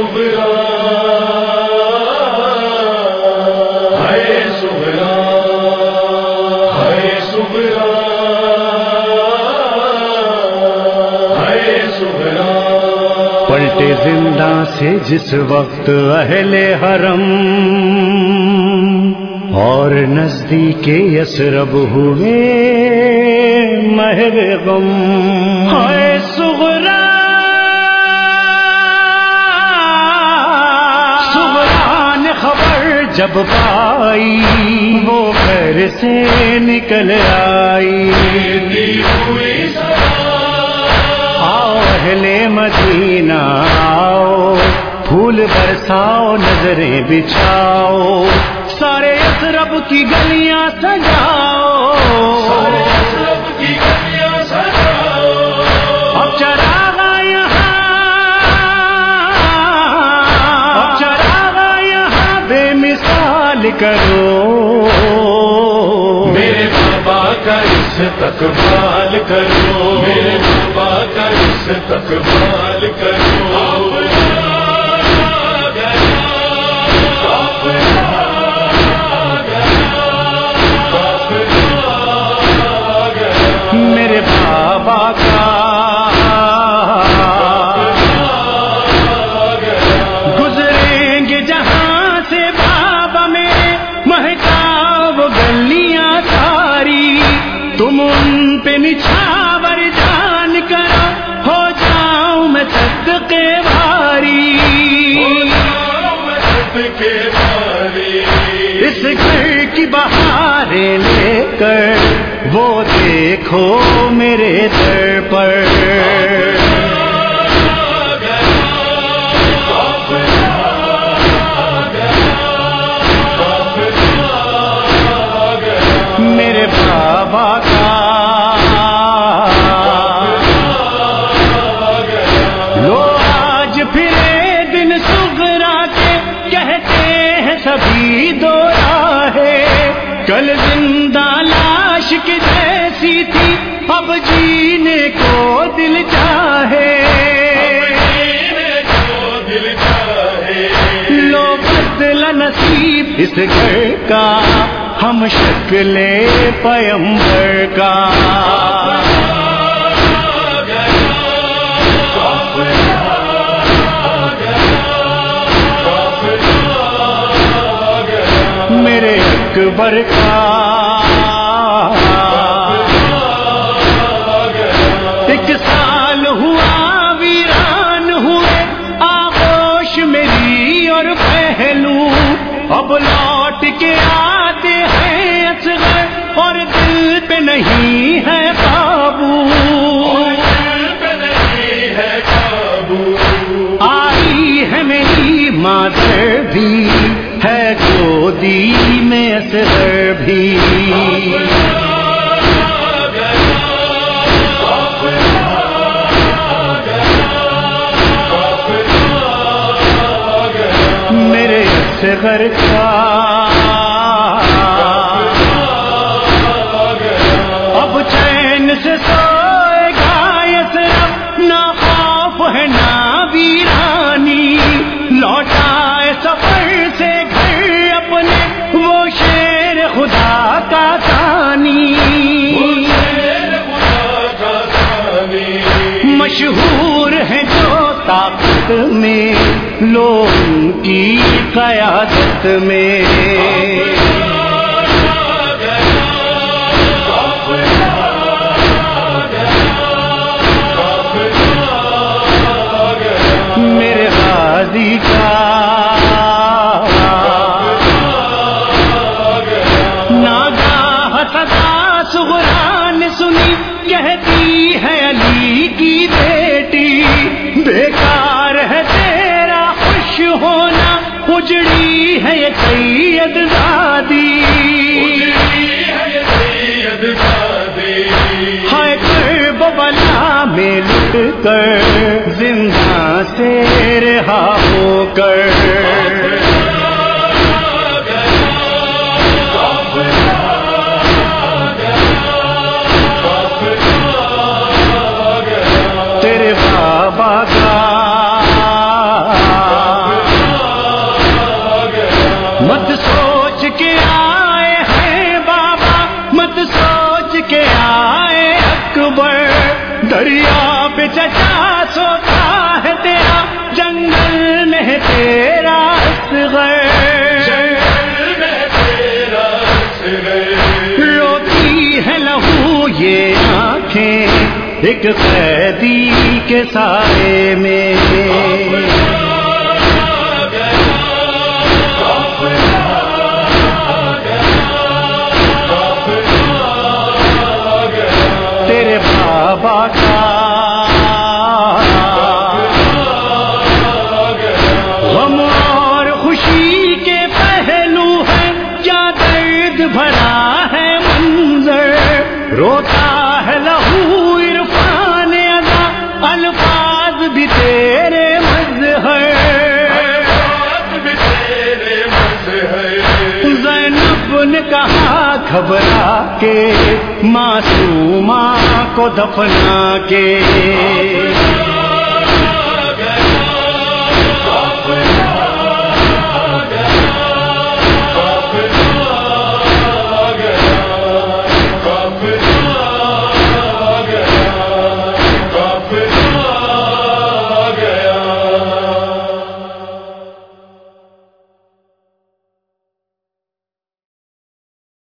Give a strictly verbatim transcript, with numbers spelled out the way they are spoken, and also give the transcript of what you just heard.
صغرا ہے صغرا ہے صغرا ہے صغرا. پلٹے زندہ سے جس وقت اہل حرم اور نزدیک یثرب ہوئے محو غم. ہے صغرا صغرا نے خبر جب پائی وہ گھر سے نکل آئی. آؤ اہل مدینہ آؤ پھول برساؤ نظریں بچھاؤ سارے یثرب کی گلیاں سجاؤ سارے یثرب کی گلیاں سجاؤ. اب چراغا یہاں اب چراغا یہاں بے مثال کرو میرے بابا کا استقبال کرو میرے بابا کا استقبال کرو. میرے بابا کا گزریں گے جہاں سے بابا میرے مہتاب گلیاں ساری تم ان پہ نچھاور جان کرو ہو جاؤں میں صدقے بھاری. اس گھر کی بہاریں لے کر وہ دیکھو میرے در پر میرے بابا کا لو آج پھرے دن صغرا کے کہتے ہیں سبھی دو راہیں کل زندہ لاش کی جیسی تھی اب جینے کو دل چاہے لو بدل نصیب اس گھر کا ہم شکل پیمبر کا. میرے اکبر کا ایک سال ہوا ویران ہوئے آغوش میری اور پہلو اب لوٹ کے آتے ہیں اصغر اور دل پہ نہیں ہے قابو آئی ہے میری مادر بھی ہے گودی میں اصغر بھی. میرے اصغر کا اب چین سے سوئے گا یثرب نہ خوف ہے نہ ویرانی لوٹائے سفر سے گھر اپنے وہ شیر خدا کا ثانی. مشہور ہے جو طاقت میں لوگوں کی قیادت میں میرے غازی کا ناگاہ صدا صغرا نے سنی کہتی ہے علی کی بیٹی بیکار ہے تیرا خوش ہونا اجڑی ہے یہ سید زادی ہائے کرب بلا میں لٹ کر زندہ سے رہا ہو کر تیرے بابا کا دریا پہ چچا سوتا ہے تیرا، جنگل میں ہے تیرا اصغر، روتی ہے لہو یہ آنکھیں ایک قیدی کے سائے میں، تیرے بابا کا غم اور خوشی کے پہلو ہے، کیا درد بھرا ہے منظر، روتا ہے لہو عرفان ادا، الفاظ بھی تیرے مظہر، زینب نے کہا گھبرا کے معصومہ کو دفنا کے،